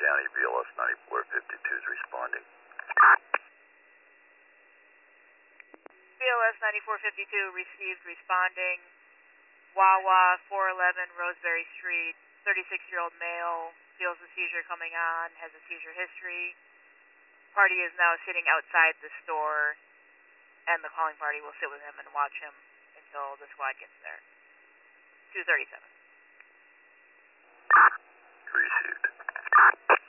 County, BLS 9452 is responding. BLS 9452 received responding. Wawa 411 Roseberry Street, 36-year-old male, feels a seizure coming on, has a seizure history. Party is now sitting outside the store, and the calling party will sit with him and watch him until the squad gets there. 237. Received.